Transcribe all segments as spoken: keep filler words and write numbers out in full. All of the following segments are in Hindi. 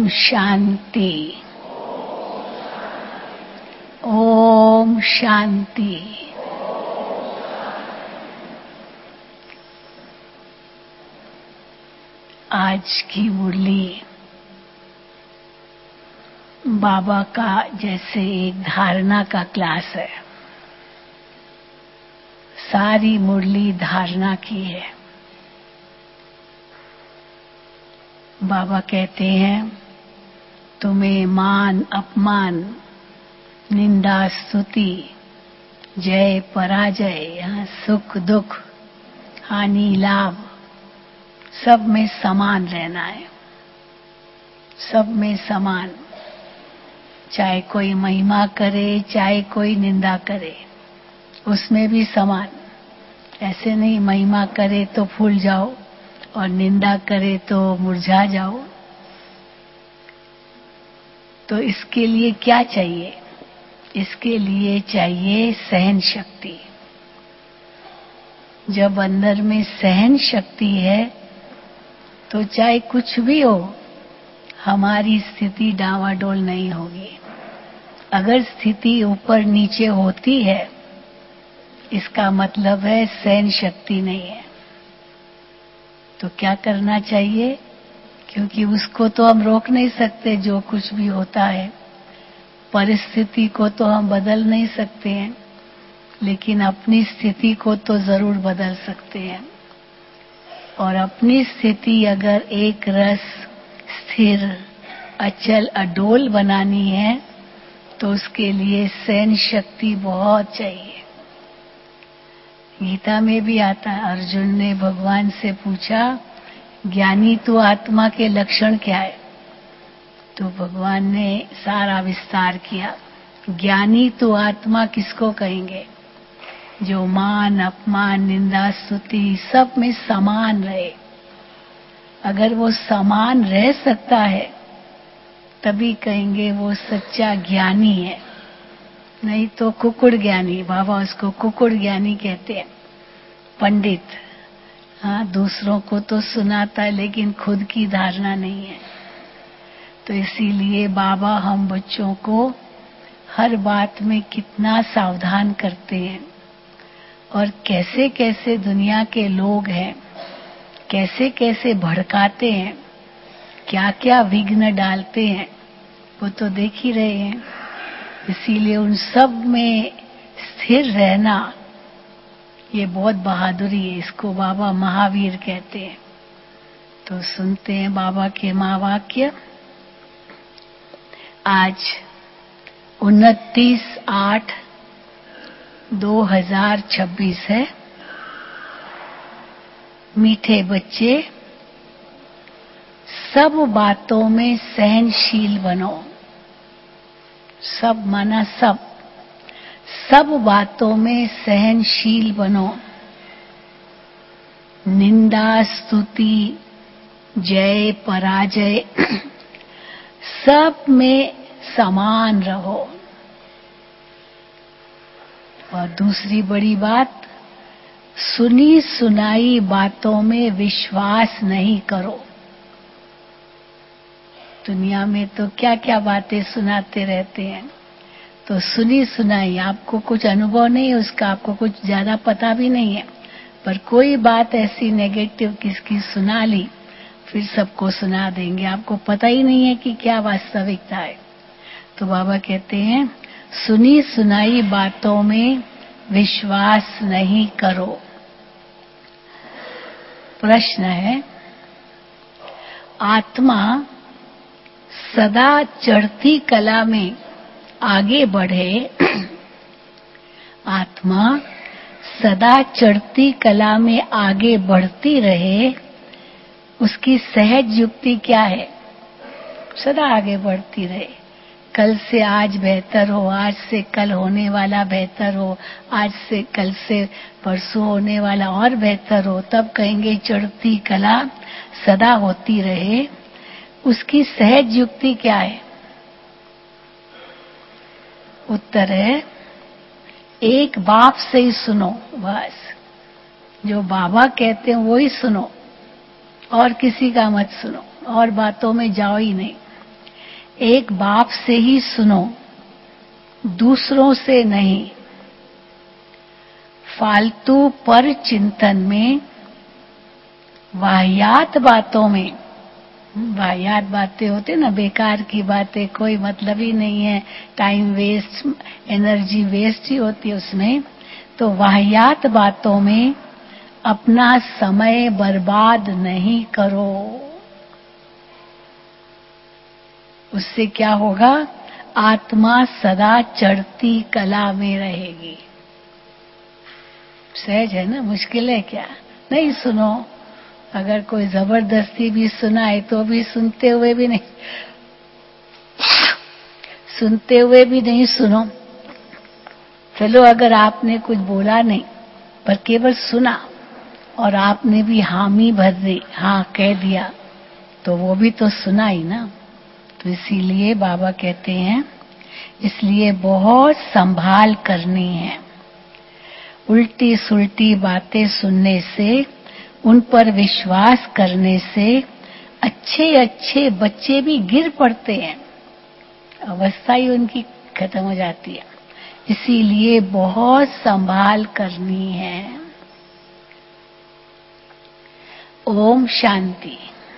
ओम शांति। ओम शांति। आज की मुरली बाबा का जैसे एक धारणा का क्लास है। सारी मुरली धारणा की है। बाबा कहते हैं तुम्हें मान अपमान, निंदा स्तुति, जय पराजय, सुख दुख, हानि लाभ, सब में समान रहना है। सब में समान, चाहे कोई महिमा करे चाहे कोई निंदा करे, उसमें भी समान। ऐसे नहीं महिमा करे तो फूल जाओ और निंदा करे तो मुरझा जाओ। तो इसके लिए क्या चाहिए? इसके लिए चाहिए सहन शक्ति। जब अंदर में सहन शक्ति है तो चाहे कुछ भी हो, हमारी स्थिति डावाडोल नहीं होगी। अगर स्थिति ऊपर नीचे होती है, इसका मतलब है सहन शक्ति नहीं है। तो क्या करना चाहिए? क्योंकि उसको तो हम रोक नहीं सकते, जो कुछ भी होता है, परिस्थिति को तो हम बदल नहीं सकते हैं, लेकिन अपनी स्थिति को तो जरूर बदल सकते हैं। और अपनी स्थिति अगर एक रस, स्थिर, अचल, अडोल बनानी है तो उसके लिए सहन शक्ति बहुत चाहिए। गीता में भी आता है, अर्जुन ने भगवान से पूछा ज्ञानी तो आत्मा के लक्षण क्या है? तो भगवान ने सारा विस्तार किया। ज्ञानी तो आत्मा किसको कहेंगे? जो मान अपमान, निंदा स्तुति सब में समान रहे। अगर वो समान रह सकता है तभी कहेंगे वो सच्चा ज्ञानी है। नहीं तो कुकुड़ ज्ञानी, बाबा उसको कुकुड़ ज्ञानी कहते हैं। पंडित, हाँ, दूसरों को तो सुनाता है लेकिन खुद की धारणा नहीं है। तो इसीलिए बाबा हम बच्चों को हर बात में कितना सावधान करते हैं। और कैसे कैसे दुनिया के लोग हैं, कैसे कैसे भड़काते हैं, क्या क्या विघ्न डालते हैं, वो तो देख ही रहे हैं। इसीलिए उन सब में स्थिर रहना ये बहुत बहादुरी है। इसको बाबा महावीर कहते हैं। तो सुनते हैं बाबा के महावाक्य। आज उनतीस आठ दो हजार छब्बीस है। मीठे बच्चे, सब बातों में सहनशील बनो। सब माना सब, सब बातों में सहनशील बनो। निंदा स्तुति, जय पराजय सब में समान रहो। और दूसरी बड़ी बात, सुनी सुनाई बातों में विश्वास नहीं करो। दुनिया में तो क्या क्या बातें सुनाते रहते हैं। तो सुनी सुनाई, आपको कुछ अनुभव नहीं है उसका, आपको कुछ ज्यादा पता भी नहीं है, पर कोई बात ऐसी नेगेटिव किसकी सुना ली, फिर सबको सुना देंगे। आपको पता ही नहीं है कि क्या वास्तविकता है। तो बाबा कहते हैं सुनी सुनाई बातों में विश्वास नहीं करो। प्रश्न है, आत्मा सदा चढ़ती कला में आगे बढ़े, आत्मा सदा चढ़ती कला में आगे बढ़ती रहे, उसकी सहज युक्ति क्या है? सदा आगे बढ़ती रहे। कल से आज बेहतर हो, आज से कल होने वाला बेहतर हो, आज से कल से परसों होने वाला और बेहतर हो, तब कहेंगे चढ़ती कला सदा होती रहे। उसकी सहज युक्ति क्या है? उत्तर है, एक बाप से ही सुनो। बस जो बाबा कहते हैं वो ही सुनो, और किसी का मत सुनो, और बातों में जाओ ही नहीं। एक बाप से ही सुनो, दूसरों से नहीं। फालतू पर चिंतन में, वाहियात बातों में, वाहियात बातें होते ना, बेकार की बातें, कोई मतलब ही नहीं है, टाइम वेस्ट, एनर्जी वेस्ट ही होती है उसमें। तो वाहियात बातों में अपना समय बर्बाद नहीं करो। उससे क्या होगा? आत्मा सदा चढ़ती कला में रहेगी। सहज है ना? मुश्किल है क्या? नहीं सुनो। अगर कोई जबरदस्ती भी सुनाए तो भी सुनते हुए भी नहीं, सुनते हुए भी नहीं सुनो। चलो अगर आपने कुछ बोला नहीं पर केवल सुना और आपने भी हामी भर दी, हाँ कह दिया, तो वो भी तो सुना ही ना। तो इसीलिए बाबा कहते हैं, इसलिए बहुत संभाल करनी है। उल्टी सुल्टी बातें सुनने से, उन पर विश्वास करने से अच्छे अच्छे बच्चे भी गिर पड़ते हैं, अवस्था ही उनकी खत्म हो जाती है। इसीलिए बहुत संभाल करनी है। ओम शांति।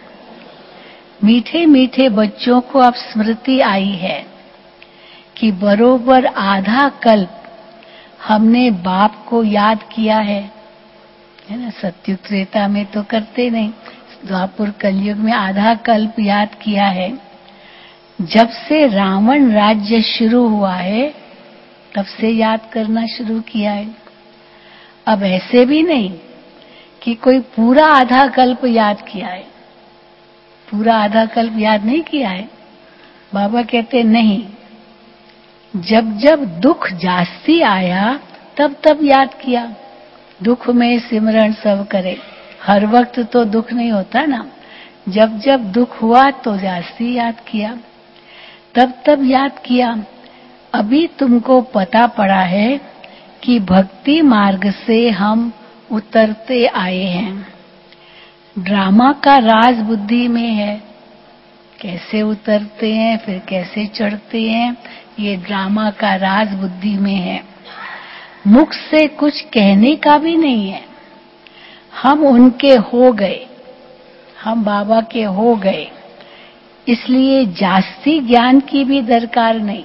मीठे मीठे बच्चों को अब स्मृति आई है कि बरोबर आधा कल्प हमने बाप को याद किया है, है ना। सत्युग त्रेता में तो करते नहीं, द्वापर कलयुग में आधा कल्प याद किया है। जब से रावण राज्य शुरू हुआ है तब से याद करना शुरू किया है। अब ऐसे भी नहीं कि कोई पूरा आधा कल्प याद किया है, पूरा आधा कल्प याद नहीं किया है। बाबा कहते नहीं, जब जब दुख जास्ती आया तब तब याद किया। दुख में सिमरण सब करे, हर वक्त तो दुख नहीं होता ना। जब जब दुख हुआ तो जास्ती याद किया, तब तब याद किया। अभी तुमको पता पड़ा है कि भक्ति मार्ग से हम उतरते आए हैं। ड्रामा का राज बुद्धि में है, कैसे उतरते हैं फिर कैसे चढ़ते हैं, ये ड्रामा का राज बुद्धि में है। मुख से कुछ कहने का भी नहीं है, हम उनके हो गए, हम बाबा के हो गए, इसलिए जास्ती ज्ञान की भी दरकार नहीं।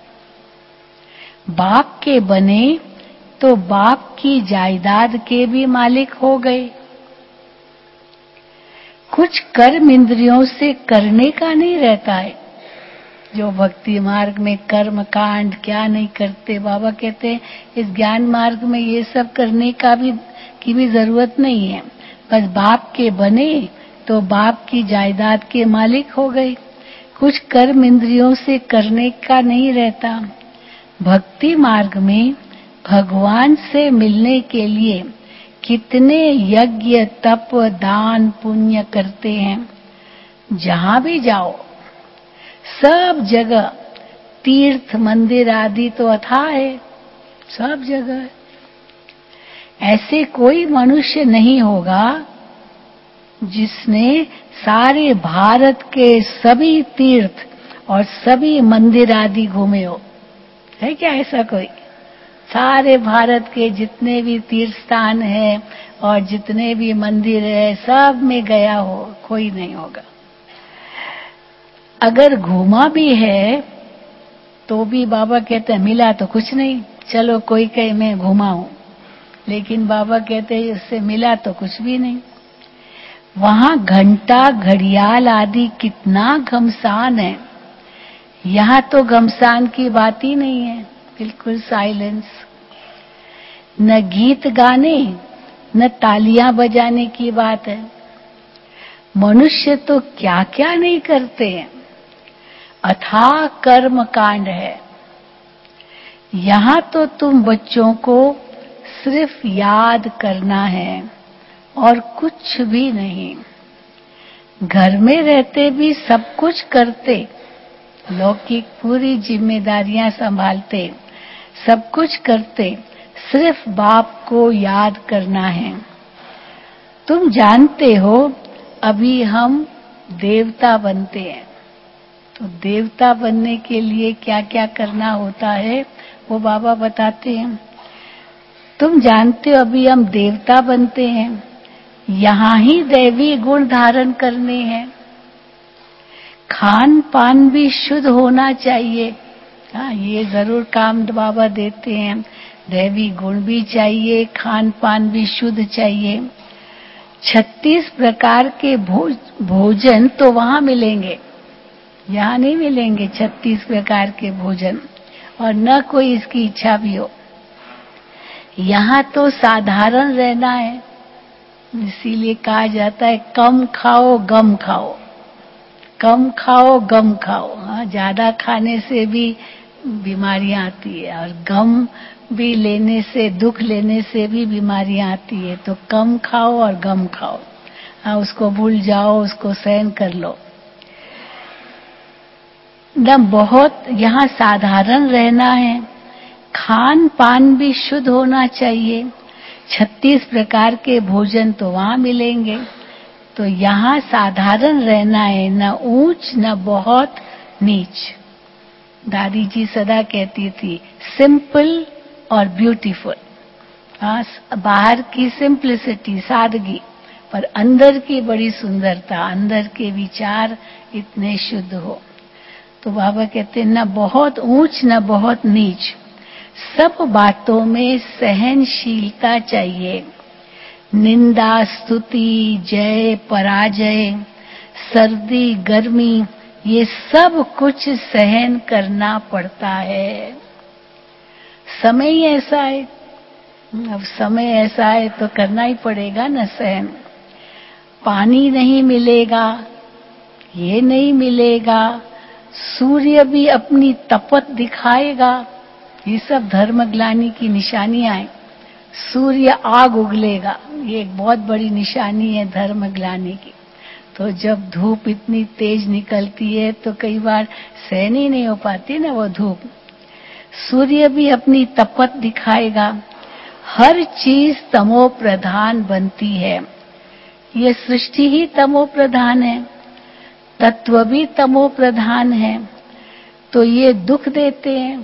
बाप के बने तो बाप की जायदाद के भी मालिक हो गए। कुछ कर्म इंद्रियों से करने का नहीं रहता है। जो भक्ति मार्ग में कर्म कांड क्या नहीं करते, बाबा कहते हैं इस ज्ञान मार्ग में ये सब करने का भी की भी जरूरत नहीं है। बस बाप के बने तो बाप की जायदाद के मालिक हो गए। कुछ कर्म इंद्रियों से करने का नहीं रहता। भक्ति मार्ग में भगवान से मिलने के लिए कितने यज्ञ तप दान पुण्य करते हैं। जहां भी जाओ सब जगह तीर्थ मंदिर आदि तो अथाह है, सब जगह। ऐसे कोई मनुष्य नहीं होगा जिसने सारे भारत के सभी तीर्थ और सभी मंदिर आदि घूमे हो। है क्या ऐसा कोई? सारे भारत के जितने भी तीर्थ स्थान हैं और जितने भी मंदिर है सब में गया हो, कोई नहीं होगा। अगर घूमा भी है तो भी बाबा कहते हैं मिला तो कुछ नहीं। चलो कोई कहे मैं घूमा हूं, लेकिन बाबा कहते हैं उससे मिला तो कुछ भी नहीं। वहां घंटा घड़ियाल आदि कितना घमसान है, यहाँ तो घमसान की बात ही नहीं है, बिल्कुल साइलेंस। न गीत गाने न तालियां बजाने की बात है। मनुष्य तो क्या क्या नहीं करते हैं, अथाह कर्म कांड है। यहाँ तो तुम बच्चों को सिर्फ याद करना है और कुछ भी नहीं। घर में रहते भी सब कुछ करते, लौकिक पूरी जिम्मेदारियां संभालते, सब कुछ करते, सिर्फ बाप को याद करना है। तुम जानते हो अभी हम देवता बनते हैं, तो देवता बनने के लिए क्या क्या करना होता है वो बाबा बताते हैं। तुम जानते हो अभी हम देवता बनते हैं, यहाँ ही दैवी गुण धारण करने हैं। खान पान भी शुद्ध होना चाहिए। हाँ, ये जरूर काम बाबा देते हैं। दैवी गुण भी चाहिए, खान पान भी शुद्ध चाहिए। छत्तीस प्रकार के भोज, भोजन तो वहां मिलेंगे, यहाँ नहीं मिलेंगे छत्तीस प्रकार के भोजन, और न कोई इसकी इच्छा भी हो। यहाँ तो साधारण रहना है, इसीलिए कहा जाता है कम खाओ गम खाओ, कम खाओ गम खाओ। हाँ, ज्यादा खाने से भी बीमारियां आती है, और गम भी लेने से, दुख लेने से भी बीमारियां आती है। तो कम खाओ और गम खाओ। हाँ, उसको भूल जाओ, उसको सहन कर लो। न बहुत यहाँ साधारण रहना है, खान पान भी शुद्ध होना चाहिए। छत्तीस प्रकार के भोजन तो वहां मिलेंगे, तो यहाँ साधारण रहना है, न ऊंच न बहुत नीच। दादी जी सदा कहती थी सिंपल और ब्यूटीफुल। हाँ, बाहर की सिंप्लिसिटी, सादगी, पर अंदर की बड़ी सुंदरता, अंदर के विचार इतने शुद्ध हो। तो बाबा कहते न बहुत ऊंच न बहुत नीच, सब बातों में सहनशीलता चाहिए। निंदा, स्तुति, जय, पराजय, सर्दी, गर्मी, ये सब कुछ सहन करना पड़ता है। समय ही ऐसा है, अब समय ऐसा है तो करना ही पड़ेगा न सहन। पानी नहीं मिलेगा, ये नहीं मिलेगा, सूर्य भी अपनी तपत दिखाएगा, ये सब धर्म ग्लानि की निशानियां हैं। सूर्य आग उगलेगा, ये एक बहुत बड़ी निशानी है धर्म ग्लानि की। तो जब धूप इतनी तेज निकलती है तो कई बार सहन ही नहीं हो पाती ना वो धूप। सूर्य भी अपनी तपत दिखाएगा, हर चीज तमो प्रधान बनती है। ये सृष्टि ही तमो प्रधान है, तत्व भी तमो प्रधान है, तो ये दुख देते हैं।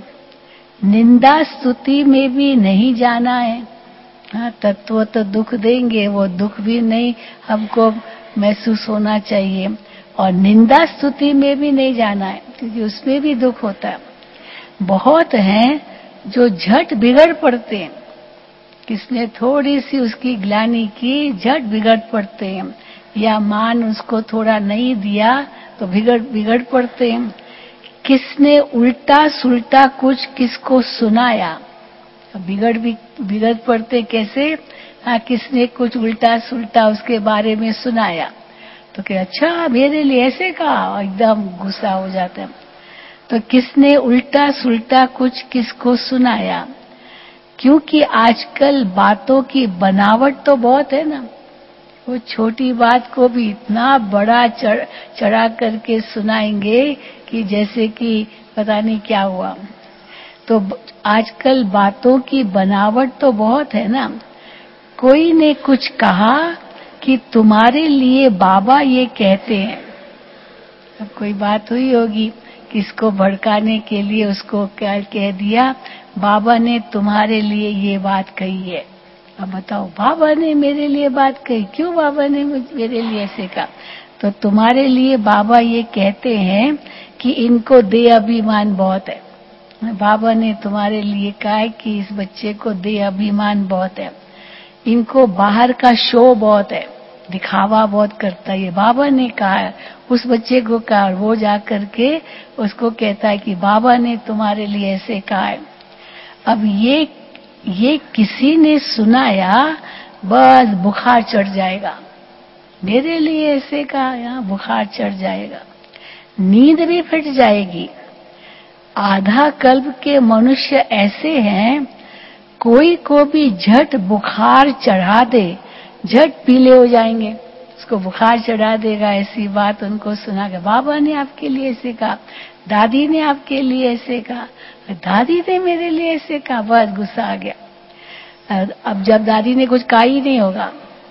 निंदा स्तुति में भी नहीं जाना है। हाँ, तत्व तो दुख देंगे, वो दुख भी नहीं हमको महसूस होना चाहिए। और निंदा स्तुति में भी नहीं जाना है, क्योंकि उसमें भी दुख होता है। बहुत हैं जो झट बिगड़ पड़ते हैं, किसने थोड़ी सी उसकी ग्लानि की झट बिगड़ पड़ते हैं, या मान उसको थोड़ा नहीं दिया तो बिगड़ बिगड़ पड़ते हैं। किसने उल्टा सुल्टा कुछ किसको सुनाया, बिगड़ भी बिगड़ पड़ते कैसे। हाँ, किसने कुछ उल्टा सुल्टा उसके बारे में सुनाया तो क्या अच्छा मेरे लिए ऐसे कहा, एकदम गुस्सा हो जाता है। तो किसने उल्टा सुल्टा कुछ किसको सुनाया, क्योंकि आजकल बातों की बनावट तो बहुत है ना, वो छोटी बात को भी इतना बड़ा चढ़ चढ़ा करके सुनाएंगे कि जैसे कि पता नहीं क्या हुआ। तो आजकल बातों की बनावट तो बहुत है ना। कोई ने कुछ कहा कि तुम्हारे लिए बाबा ये कहते हैं, अब कोई बात हुई होगी, किसको भड़काने के लिए उसको क्या कह दिया, बाबा ने तुम्हारे लिए ये बात कही है। अब बताओ, बाबा ने मेरे लिए बात कही, क्यों बाबा ने मेरे लिए ऐसे कहा। तो तुम्हारे लिए बाबा ये कहते हैं कि इनको दे अभिमान बहुत है। बाबा ने तुम्हारे लिए कहा है कि इस बच्चे को दे अभिमान बहुत है, इनको बाहर का शो बहुत है, दिखावा बहुत करता है, ये बाबा ने कहा है। उस बच्चे को कहा, वो जा करके उसको कहता है कि बाबा ने तुम्हारे लिए ऐसे कहा है। अब ये ये किसी ने सुनाया, बस बुखार चढ़ जाएगा, मेरे लिए ऐसे कहा, यहाँ बुखार चढ़ जाएगा, नींद भी फिट जाएगी। आधा कल्प के मनुष्य ऐसे हैं, कोई को भी झट बुखार चढ़ा दे, झट पीले हो जाएंगे, उसको बुखार चढ़ा देगा। ऐसी बात उनको सुना के बाबा ने आपके लिए ऐसे कहा, दादी ने आपके लिए ऐसे कहा, दादी ने मेरे लिए ऐसे कहा, बस गुस्सा आ गया। अब जब दादी ने कुछ कहा ही नहीं होगा,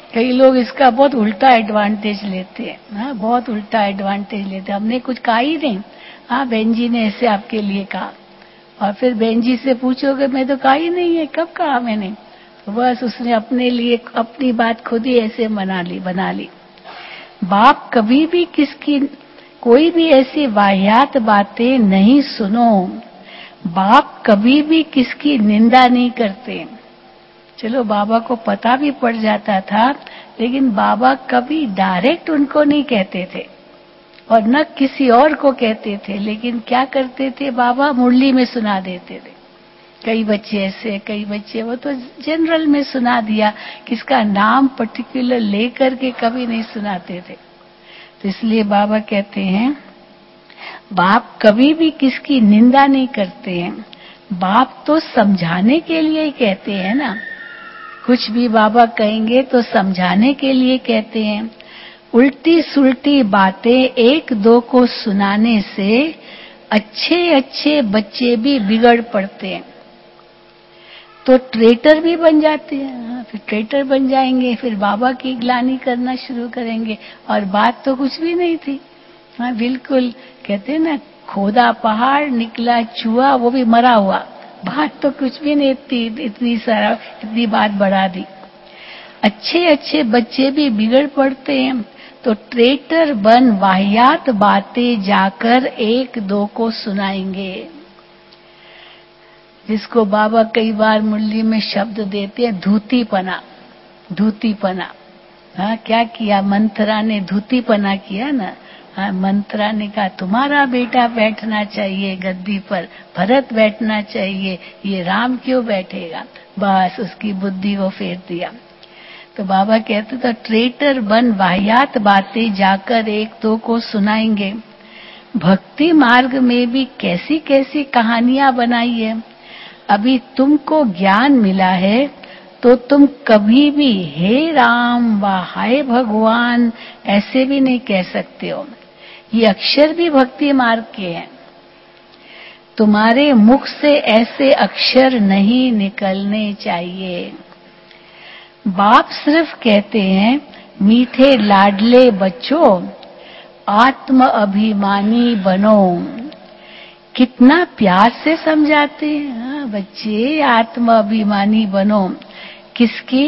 कई लोग इसका बहुत उल्टा एडवांटेज लेते हैं। हाँ, बहुत उल्टा एडवांटेज लेते हैं। हमने कुछ कहा ही नहीं, हाँ बहन जी ने ऐसे आपके लिए कहा, और फिर बहन जी से पूछोगे मैं तो कहा ही नहीं है, कब कहा मैंने? तो बस उसने अपने लिए अपनी बात खुद ही ऐसे बना ली बना ली बाप कभी भी किसकी कोई भी ऐसी वाहियात बातें नहीं सुनो। बाप कभी भी किसकी निंदा नहीं करते। चलो बाबा को पता भी पड़ जाता था, लेकिन बाबा कभी डायरेक्ट उनको नहीं कहते थे और न किसी और को कहते थे, लेकिन क्या करते थे बाबा? मुरली में सुना देते थे। कई बच्चे ऐसे, कई बच्चे वो तो जनरल में सुना दिया, किसका नाम पर्टिकुलर लेकर के कभी नहीं सुनाते थे। तो इसलिए बाबा कहते हैं बाप कभी भी किसकी निंदा नहीं करते हैं। बाप तो समझाने के लिए ही कहते हैं ना, कुछ भी बाबा कहेंगे तो समझाने के लिए कहते हैं। उल्टी सुल्टी बातें एक दो को सुनाने से अच्छे अच्छे बच्चे भी बिगड़ पड़ते हैं, तो ट्रेटर भी बन जाते हैं। हाँ, फिर ट्रेटर बन जाएंगे, फिर बाबा की ग्लानि करना शुरू करेंगे, और बात तो कुछ भी नहीं थी। हाँ बिल्कुल, कहते हैं ना, खोदा पहाड़ निकला चूहा, वो भी मरा हुआ। बात तो कुछ भी नहीं थी, इतनी सारा इतनी बात बढ़ा दी। अच्छे अच्छे बच्चे भी बिगड़ पड़ते हैं, तो ट्रेटर बन वाहियात बातें जाकर एक दो को सुनाएंगे। जिसको बाबा कई बार मुरली में शब्द देते हैं धूतीपना, धूतीपना। हाँ, क्या किया? मंत्रा ने धूतीपना किया ना। हाँ, मंत्रा ने कहा तुम्हारा बेटा बैठना चाहिए गद्दी पर, भरत बैठना चाहिए, ये राम क्यों बैठेगा? बस उसकी बुद्धि को फेर दिया। तो बाबा कहते तो ट्रेटर बन वाहियात बातें जाकर एक दो को सुनाएंगे। भक्ति मार्ग में भी कैसी कैसी कहानियां बनाई है। अभी तुमको ज्ञान मिला है तो तुम कभी भी हे राम व हाय भगवान ऐसे भी नहीं कह सकते हो। ये अक्षर भी भक्ति मार्ग के हैं। तुम्हारे मुख से ऐसे अक्षर नहीं निकलने चाहिए। बाप सिर्फ कहते हैं मीठे लाडले बच्चों आत्म अभिमानी बनो। कितना प्यार से समझाते हैं। हाँ, बच्चे आत्म अभिमानी बनो। किसकी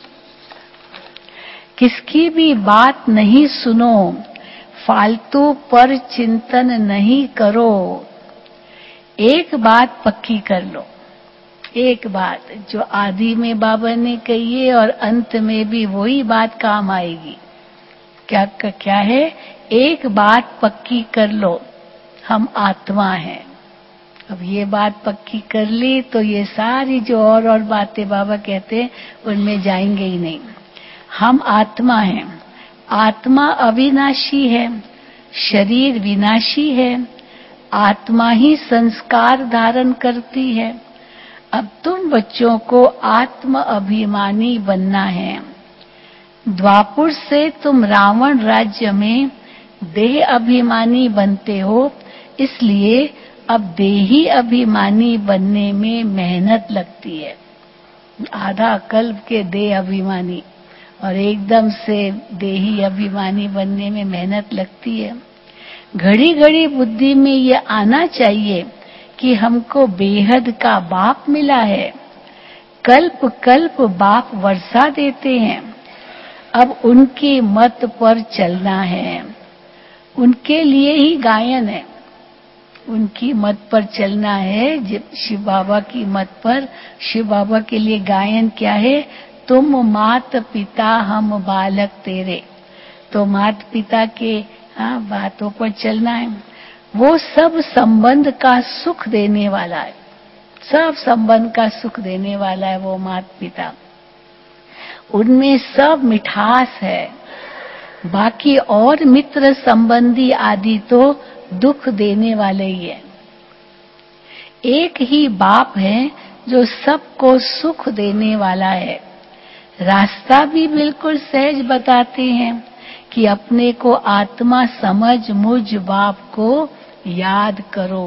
किसकी भी बात नहीं सुनो, फालतू पर चिंतन नहीं करो। एक बात पक्की कर लो, एक बात जो आदि में बाबा ने कही है और अंत में भी वही बात काम आएगी। क्या क्या है? एक बात पक्की कर लो, हम आत्मा हैं। अब ये बात पक्की कर ली तो ये सारी जो और और बातें बाबा कहते हैं उनमें जाएंगे ही नहीं। हम आत्मा हैं, आत्मा अविनाशी है, शरीर विनाशी है, आत्मा ही संस्कार धारण करती है। अब तुम बच्चों को आत्म अभिमानी बनना है। द्वापुर से तुम रावण राज्य में देह अभिमानी बनते हो, इसलिए अब देही अभिमानी बनने में मेहनत लगती है। आधा कल्प के देह अभिमानी और एकदम से देही अभिमानी बनने में मेहनत लगती है। घड़ी घड़ी बुद्धि में ये आना चाहिए कि हमको बेहद का बाप मिला है। कल्प कल्प बाप वर्षा देते हैं, अब उनकी मत पर चलना है। उनके लिए ही गायन है, उनकी मत पर चलना है। शिव बाबा की मत पर, शिव बाबा के लिए गायन क्या है? तुम मात पिता हम बालक तेरे। तो मात पिता के हाँ बातों पर चलना है। वो सब संबंध का सुख देने वाला है, सब संबंध का सुख देने वाला है वो मात पिता। उनमें सब मिठास है, बाकी और मित्र संबंधी आदि तो दुख देने वाले ही है। एक ही बाप है जो सबको सुख देने वाला है। रास्ता भी बिल्कुल सहज बताते हैं कि अपने को आत्मा समझ मुझ बाप को याद करो।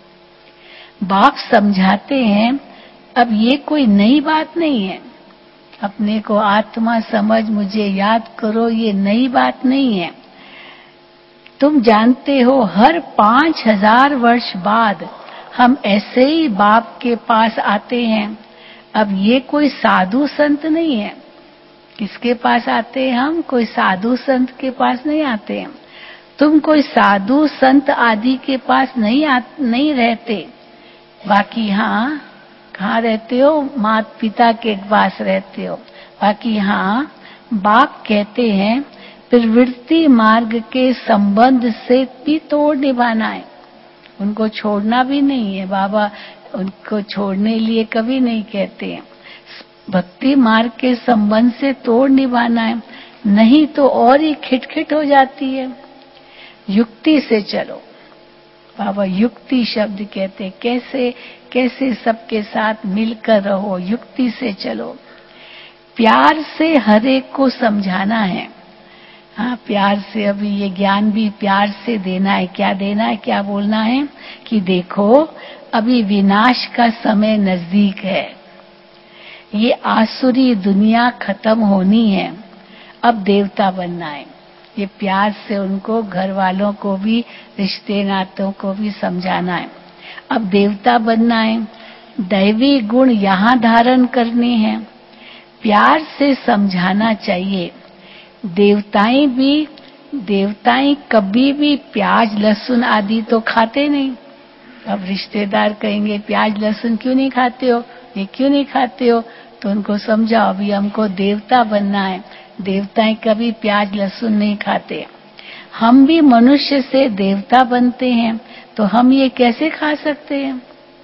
बाप समझाते हैं अब ये कोई नई बात नहीं है अपने को आत्मा समझ, मुझे याद करो, ये नई बात नहीं है। तुम जानते हो हर पांच हजार वर्ष बाद हम ऐसे ही बाप के पास आते हैं। अब ये कोई साधु संत नहीं है। किसके पास आते हैं हम? कोई साधु संत के पास नहीं आते हैं। तुम कोई साधु संत आदि के पास नहीं आ, नहीं रहते। बाकी हाँ, कहाँ रहते हो? माता पिता के पास रहते हो। बाकी हाँ, बाप कहते हैं प्रवृत्ति मार्ग के संबंध से भी तोड़ निभाना है। उनको छोड़ना भी नहीं है। बाबा उनको छोड़ने लिए कभी नहीं कहते हैं। भक्ति मार्ग के संबंध से तोड़ निभाना है, नहीं तो और ही खिटखिट हो जाती है। युक्ति से चलो। बाबा युक्ति शब्द कहते, कैसे कैसे सबके साथ मिलकर रहो, युक्ति से चलो। प्यार से हर एक को समझाना है। हाँ, प्यार से। अभी ये ज्ञान भी प्यार से देना है। क्या देना है? क्या बोलना है कि देखो अभी विनाश का समय नजदीक है। ये आसुरी दुनिया खत्म होनी है। अब देवता बनना है। ये प्यार से उनको, घर वालों को भी, रिश्ते नातों को भी समझाना है। अब देवता बनना है। दैवी गुण यहाँ धारण करने हैं। प्यार से समझाना चाहिए। देवताएं भी देवताएं कभी भी प्याज लहसुन आदि तो खाते नहीं। अब रिश्तेदार कहेंगे प्याज लहसुन क्यों नहीं खाते हो, ये क्यों नहीं खाते हो? तो उनको समझाओ अभी हमको देवता बनना है। देवताएं कभी प्याज लहसुन नहीं खाते। हम भी मनुष्य से देवता बनते हैं, तो हम ये कैसे खा सकते हैं?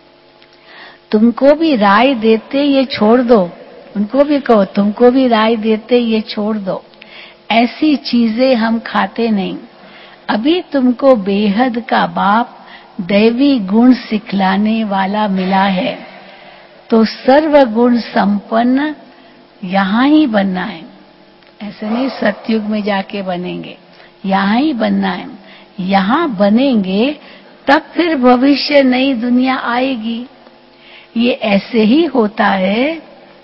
तुमको भी राय देते ये छोड़ दो। उनको भी कहो तुमको भी राय देते ये छोड़ दो। ऐसी चीजें हम खाते नहीं। अभी तुमको बेहद का बाप दैवी गुण सिखलाने वाला मिला है, तो सर्व गुण संपन्न यहाँ ही बनना है। ऐसे नहीं सतयुग में जाके बनेंगे, यहाँ ही बनना है। यहाँ बनेंगे तब फिर भविष्य नई दुनिया आएगी। ये ऐसे ही होता है,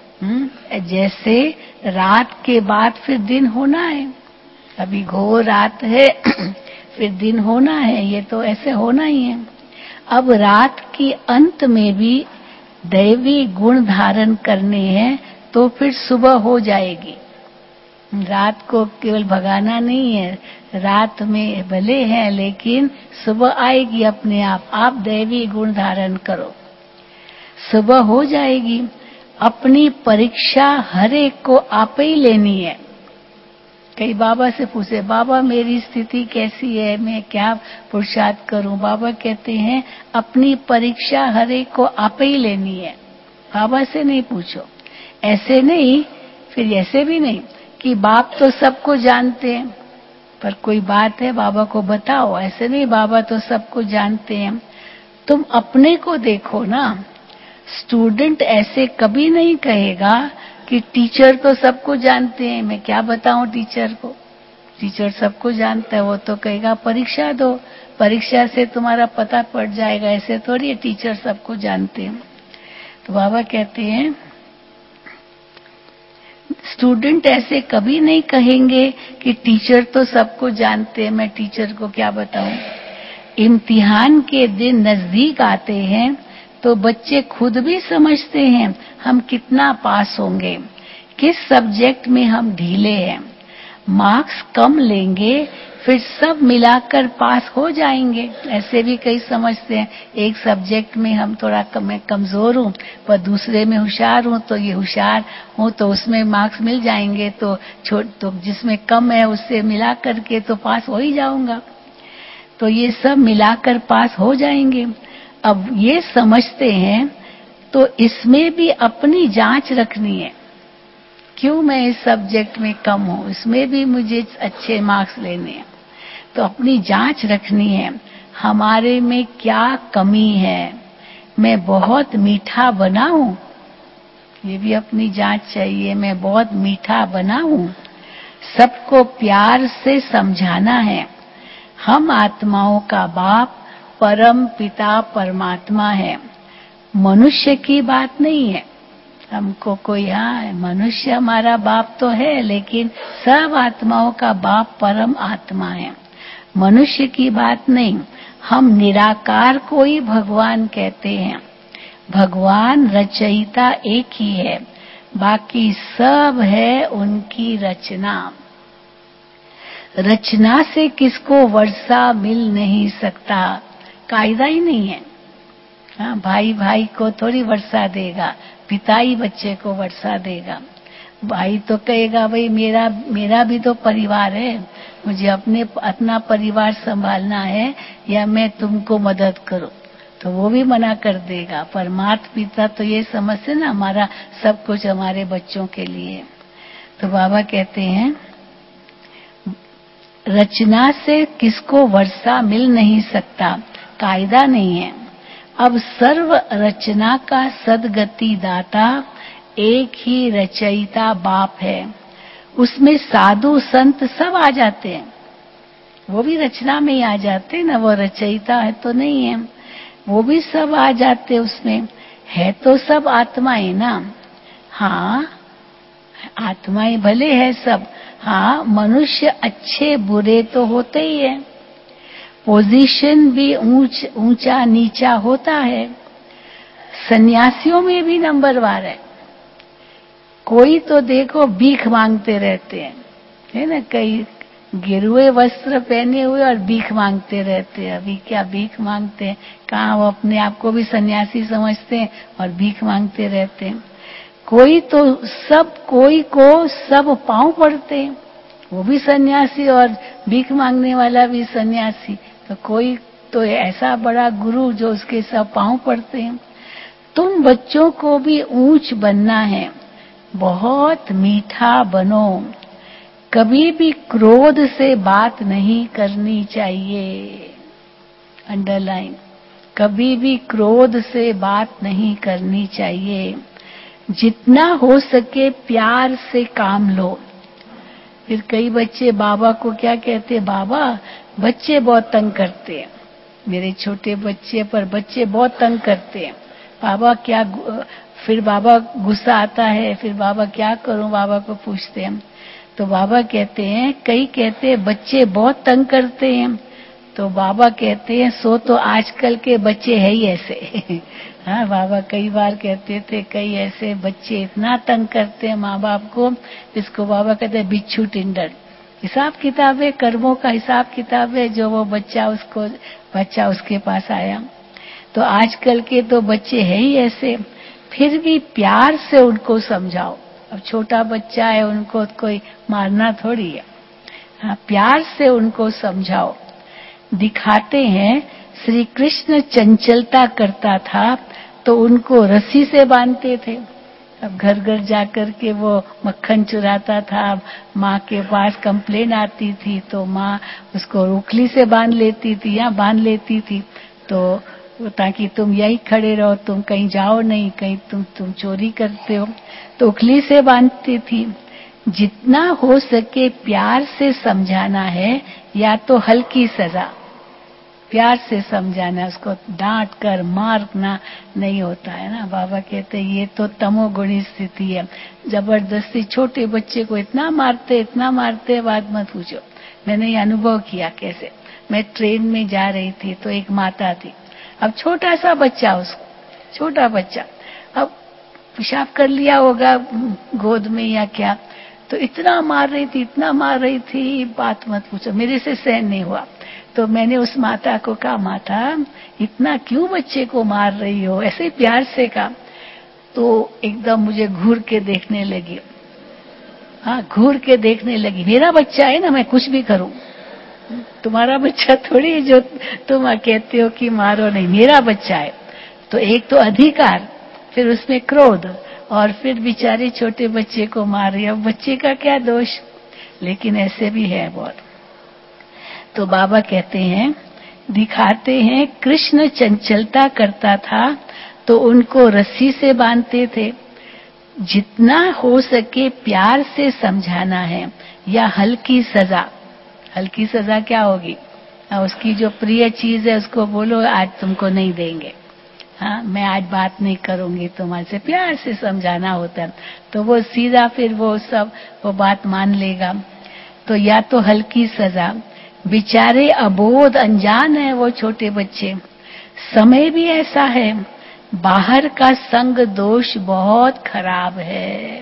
जैसे रात के बाद फिर दिन होना है। अभी घोर रात है फिर दिन होना है, ये तो ऐसे होना ही है। अब रात की अंत में भी दैवी गुण धारण करने हैं, तो फिर सुबह हो जाएगी। रात को केवल भगाना नहीं है, रात में भले हैं लेकिन सुबह आएगी अपने आप। आप दैवी गुण धारण करो, सुबह हो जाएगी। अपनी परीक्षा हर एक को आप ही लेनी है। कई बाबा से पूछे, बाबा मेरी स्थिति कैसी है, मैं क्या पुरुषार्थ करूं? बाबा कहते हैं अपनी परीक्षा हर एक को आप ही लेनी है, बाबा से नहीं पूछो। ऐसे नहीं, फिर ऐसे भी नहीं कि बाप तो सबको जानते हैं, पर कोई बात है बाबा को बताओ। ऐसे नहीं, बाबा तो सबको जानते हैं। तुम अपने को देखो ना। स्टूडेंट ऐसे कभी नहीं कहेगा कि टीचर तो सबको जानते हैं, मैं क्या बताऊं टीचर को, टीचर सबको जानता है। वो तो कहेगा परीक्षा दो, परीक्षा से तुम्हारा पता पड़ जाएगा। ऐसे थोड़ी टीचर सबको जानते हैं। तो बाबा कहते हैं स्टूडेंट ऐसे कभी नहीं कहेंगे कि टीचर तो सबको जानते हैं, मैं टीचर को क्या बताऊं। इम्तिहान के दिन नजदीक आते हैं तो बच्चे खुद भी समझते हैं हम कितना पास होंगे, किस सब्जेक्ट में हम ढीले हैं। मार्क्स कम लेंगे फिर सब मिलाकर पास हो जाएंगे। ऐसे भी कई समझते हैं एक सब्जेक्ट में हम थोड़ा कम, मैं कमजोर हूँ पर दूसरे में होशियार हूँ, तो ये होशियार हूँ तो उसमें मार्क्स मिल जाएंगे, तो छोट तो जिसमें कम है उससे मिला करके तो पास हो ही जाऊंगा। तो ये सब मिलाकर पास हो जाएंगे। अब ये समझते हैं तो इसमें भी अपनी जांच रखनी है, क्यों मैं इस सब्जेक्ट में कम हूँ, इसमें भी मुझे अच्छे मार्क्स लेने हैं। तो अपनी जांच रखनी है, हमारे में क्या कमी है। मैं बहुत मीठा बना हूँ, ये भी अपनी जांच चाहिए। मैं बहुत मीठा बना हूँ, सबको प्यार से समझाना है। हम आत्माओं का बाप परम पिता परमात्मा है, मनुष्य की बात नहीं है। हमको कोई, हाँ मनुष्य हमारा बाप तो है, लेकिन सब आत्माओं का बाप परम आत्मा है, मनुष्य की बात नहीं। हम निराकार को ही भगवान कहते हैं। भगवान रचयिता एक ही है, बाकी सब है उनकी रचना। रचना से किसको वर्षा मिल नहीं सकता, कायदा ही नहीं है। हाँ, भाई भाई को थोड़ी वर्षा देगा, पिता ही बच्चे को वर्षा देगा। भाई तो कहेगा भाई मेरा मेरा भी तो परिवार है, मुझे अपने अपना परिवार संभालना है, या मैं तुमको मदद करूं, तो वो भी मना कर देगा। पर माता पिता तो ये समझते ना हमारा सब कुछ हमारे बच्चों के लिए। तो बाबा कहते हैं रचना से किसको वर्षा मिल नहीं सकता, कायदा नहीं है। अब सर्व रचना का सदगति दाता एक ही रचयिता बाप है। उसमें साधु संत सब आ जाते हैं, वो भी रचना में ही आ जाते हैं ना, वो रचयिता है तो नहीं है, वो भी सब आ जाते उसमें। है तो सब आत्माएं ना, हाँ आत्माएं भले है सब, हाँ मनुष्य अच्छे बुरे तो होते ही है, पोजीशन भी ऊंच ऊंचा नीचा होता है। सन्यासियों में भी नंबरवार है, कोई तो देखो भीख मांगते रहते हैं, है ना, कई गिरुए वस्त्र पहने हुए और भीख मांगते रहते हैं। अभी क्या भीख मांगते हैं, कहाँ वो अपने आप को भी सन्यासी समझते हैं और भीख मांगते रहते हैं। कोई तो सब, कोई को सब पांव पड़ते हैं, वो भी सन्यासी और भीख मांगने वाला भी सन्यासी। तो कोई तो ऐसा बड़ा गुरु जो उसके सब पांव पड़ते हैं। तुम बच्चों को भी ऊंच बनना है, बहुत मीठा बनो, कभी भी क्रोध से बात नहीं करनी चाहिए। अंडरलाइन, कभी भी क्रोध से बात नहीं करनी चाहिए। जितना हो सके प्यार से काम लो। फिर कई बच्चे बाबा को क्या कहते, बाबा बच्चे बहुत तंग करते हैं, मेरे छोटे बच्चे पर बच्चे बहुत तंग करते हैं, बाबा क्या। फिर बाबा गुस्सा आता है, फिर बाबा क्या करूं, बाबा को पूछते हैं। तो बाबा कहते हैं, कई कहते हैं बच्चे बहुत तंग करते हैं, तो बाबा कहते हैं सो तो आजकल के बच्चे है ही ऐसे। हाँ, बाबा कई बार कहते थे कई ऐसे बच्चे इतना तंग करते हैं माँ बाप को, इसको बाबा कहते हैं बिच्छू टिंडर। हिसाब किताब है, कर्मों का हिसाब किताब है, जो वो बच्चा उसको बच्चा उसके पास आया। तो आजकल के तो बच्चे है ही ऐसे, फिर भी प्यार से उनको समझाओ। अब छोटा बच्चा है, उनको कोई मारना थोड़ी है, हाँ प्यार से उनको समझाओ। दिखाते हैं श्री कृष्ण चंचलता करता था तो उनको रस्सी से बांधते थे। अब घर घर जाकर के वो मक्खन चुराता था, माँ के पास कंप्लेन आती थी तो माँ उसको उखली से बांध लेती थी या बांध लेती थी, तो ताकि तुम यही खड़े रहो, तुम कहीं जाओ नहीं, कहीं तुम तुम चोरी करते हो, तो उखली से बांधती थी। जितना हो सके प्यार से समझाना है, या तो हल्की सजा, प्यार से समझाना, उसको डांट कर मारना नहीं होता है ना। बाबा कहते ये तो तमोगुणी स्थिति है, जबरदस्ती छोटे बच्चे को इतना मारते इतना मारते, बात मत पूछो। मैंने ये अनुभव किया कैसे। मैं ट्रेन में जा रही थी तो एक माता थी, अब छोटा सा बच्चा, उसको छोटा बच्चा अब पेशाब कर लिया होगा गोद में या क्या, तो इतना मार रही थी इतना मार रही थी, बात मत पूछो, मेरे से सहन नहीं हुआ। तो मैंने उस माता को कहा, माता इतना क्यों बच्चे को मार रही हो, ऐसे प्यार से कहा। तो एकदम मुझे घूर के देखने लगी, हाँ घूर के देखने लगी। मेरा बच्चा है ना, मैं कुछ भी करूं, तुम्हारा बच्चा थोड़ी जो तुम कहते हो कि मारो नहीं, मेरा बच्चा है। तो एक तो अधिकार, फिर उसमें क्रोध, और फिर बेचारे छोटे बच्चे को मार रही। अब बच्चे का क्या दोष, लेकिन ऐसे भी है बहुत। तो बाबा कहते हैं, दिखाते हैं कृष्ण चंचलता करता था तो उनको रस्सी से बांधते थे। जितना हो सके प्यार से समझाना है, या हल्की सजा। हल्की सजा क्या होगी, उसकी जो प्रिय चीज है उसको बोलो आज तुमको नहीं देंगे, हाँ मैं आज बात नहीं करूंगी तुम्हारे से, प्यार से समझाना होता है तो वो सीधा फिर वो सब वो बात मान लेगा। तो या तो हल्की सजा, बेचारे अबोध अनजान है वो छोटे बच्चे। समय भी ऐसा है, बाहर का संग दोष बहुत खराब है।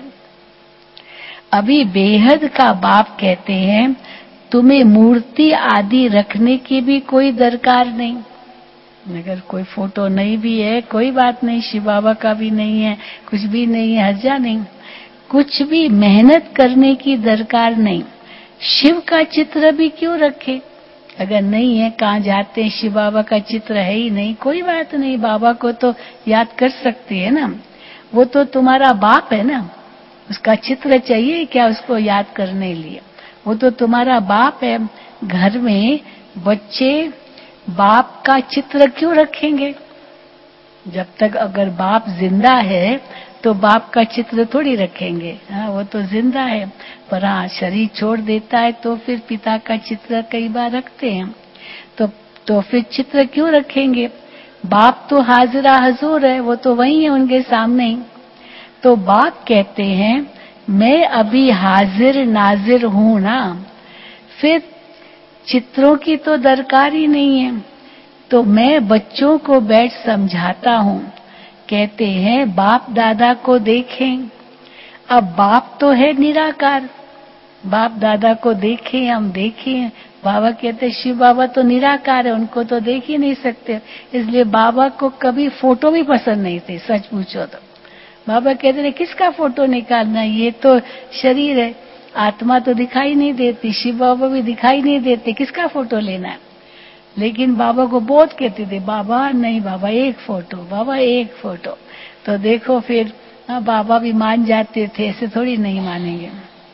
अभी बेहद का बाप कहते हैं तुम्हें मूर्ति आदि रखने की भी कोई दरकार नहीं। अगर कोई फोटो नहीं भी है कोई बात नहीं, शिव बाबा का भी नहीं है, कुछ भी नहीं है, हर्जा नहीं। कुछ भी मेहनत करने की दरकार नहीं। शिव का चित्र भी क्यों रखे? अगर नहीं है, कहाँ जाते हैं, शिव बाबा का चित्र है ही नहीं, कोई बात नहीं, बाबा को तो याद कर सकते हैं ना। वो तो तुम्हारा बाप है ना, उसका चित्र चाहिए क्या उसको याद करने लिए? वो तो तुम्हारा बाप है। घर में बच्चे बाप का चित्र क्यों रखेंगे? जब तक अगर बाप जिंदा है तो बाप का चित्र थोड़ी रखेंगे, हाँ वो तो जिंदा है। पर हाँ शरीर छोड़ देता है तो फिर पिता का चित्र कई बार रखते हैं। तो तो फिर चित्र क्यों रखेंगे? बाप तो हाजिरा हजूर है, वो तो वही है उनके सामने ही। तो बाप कहते हैं मैं अभी हाजिर नाजिर हूं ना, फिर चित्रों की तो दरकार ही नहीं है। तो मैं बच्चों को बैठ समझाता हूँ। कहते हैं बाप दादा को देखें। अब बाप तो है निराकार, बाप दादा को देखें, हम देखें। बाबा कहते शिव बाबा तो निराकार है, उनको तो देख ही नहीं सकते, इसलिए बाबा को कभी फोटो भी पसंद नहीं थे। सच पूछो तो बाबा कहते थे किसका फोटो निकालना, ये तो शरीर है, आत्मा तो दिखाई नहीं देती, शिव बाबा भी दिखाई नहीं देते, किसका फोटो लेना है? लेकिन बाबा को बहुत कहते थे, बाबा नहीं बाबा एक फोटो, बाबा एक फोटो। तो देखो फिर हाँ बाबा भी मान जाते थे, ऐसे थोड़ी नहीं मानेंगे।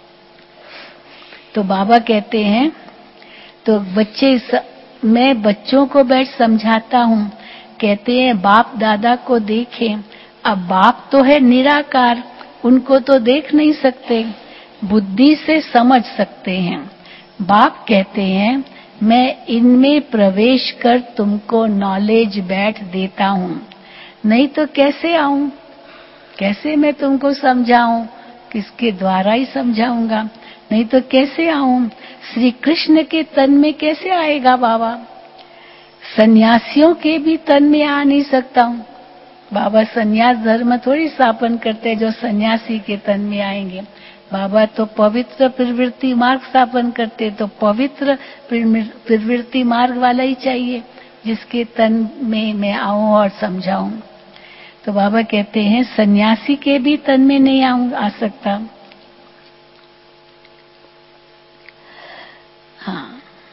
तो बाबा कहते हैं तो बच्चे स, मैं बच्चों को बैठ समझाता हूँ। कहते हैं बाप दादा को देखें। अब बाप तो है निराकार, उनको तो देख नहीं सकते, बुद्धि से समझ सकते हैं। बाप कहते हैं मैं इनमें प्रवेश कर तुमको नॉलेज बैठ देता हूँ, नहीं तो कैसे आऊं, कैसे मैं तुमको समझाऊं? किसके द्वारा ही समझाऊंगा, नहीं तो कैसे आऊं? श्री कृष्ण के तन में कैसे आएगा बाबा? सन्यासियों के भी तन में आ नहीं सकता हूँ। बाबा सन्यास धर्म थोड़ी स्थापन करते जो सन्यासी के तन में आएंगे। बाबा तो पवित्र प्रवृत्ति मार्ग स्थापन करते, तो पवित्र प्रवृत्ति मार्ग वाला ही चाहिए जिसके तन में मैं आऊं और समझाऊं। तो बाबा कहते हैं सन्यासी के भी तन में नहीं आऊं आ सकता। हाँ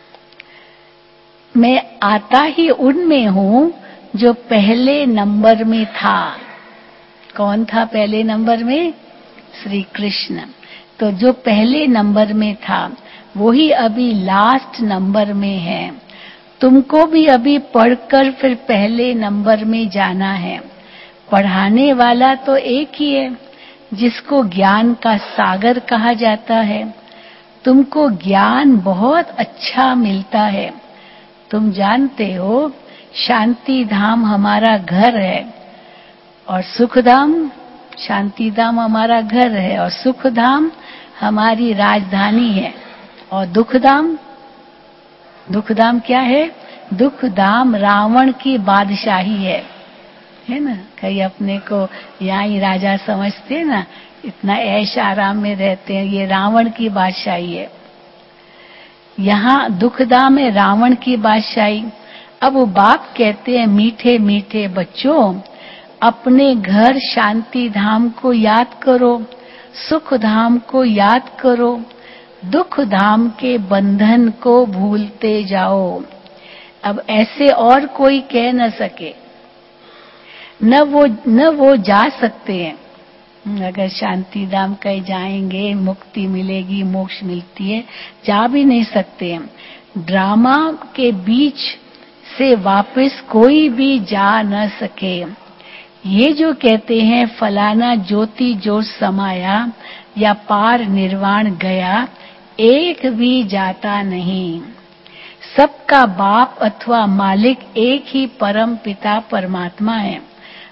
मैं आता ही उनमें हूँ जो पहले नंबर में था। कौन था पहले नंबर में? श्री कृष्ण। तो जो पहले नंबर में था वही अभी लास्ट नंबर में है। तुमको भी अभी पढ़कर फिर पहले नंबर में जाना है। पढ़ाने वाला तो एक ही है जिसको ज्ञान का सागर कहा जाता है। तुमको ज्ञान बहुत अच्छा मिलता है। तुम जानते हो शांति धाम हमारा घर है और सुख धाम, शांति धाम हमारा घर है और सुख धाम हमारी राजधानी है। और दुख धाम, दुख धाम क्या है? दुख धाम रावण की बादशाही है, है ना। कई अपने को यहाँ ही राजा समझते हैं ना, इतना ऐश आराम में रहते हैं, ये रावण की बादशाही है। यहाँ दुखधाम है रावण की बादशाही। अब वो बाप कहते हैं मीठे मीठे बच्चों, अपने घर शांति धाम को याद करो, सुख धाम को याद करो, दुख धाम के बंधन को भूलते जाओ। अब ऐसे और कोई कह न सके, न वो न वो जा सकते हैं। अगर शांति धाम कहीं जाएंगे मुक्ति मिलेगी, मोक्ष मिलती है, जा भी नहीं सकते हैं। ड्रामा के बीच से वापस कोई भी जा न सके। ये जो कहते हैं फलाना ज्योति जो समाया या पार निर्वाण गया, एक भी जाता नहीं। सबका बाप अथवा मालिक एक ही परम पिता परमात्मा है।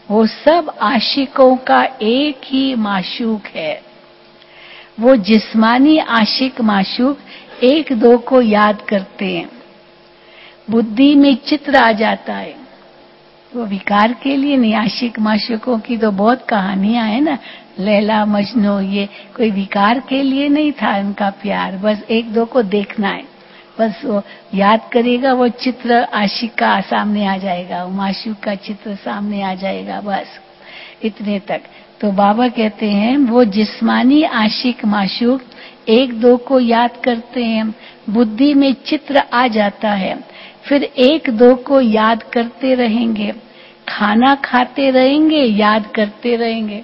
वो सब आशिकों का एक ही माशूक है। वो जिस्मानी आशिक माशूक एक दो को याद करते हैं, बुद्धि में चित्र आ जाता है। वो विकार के लिए नहीं, आशिक माशूकों की तो बहुत कहानियां है ना, लैला मजनू, ये कोई विकार के लिए नहीं था उनका प्यार, बस एक दो को देखना है, बस वो याद करेगा, वो चित्र आशिक का सामने आ जाएगा, वो माशूक का चित्र सामने आ जाएगा, बस इतने तक। तो बाबा कहते हैं वो जिस्मानी आशिक माशूक एक दो को याद करते हैं, बुद्धि में चित्र आ जाता है, फिर एक दो को याद करते रहेंगे, खाना खाते रहेंगे, याद करते रहेंगे।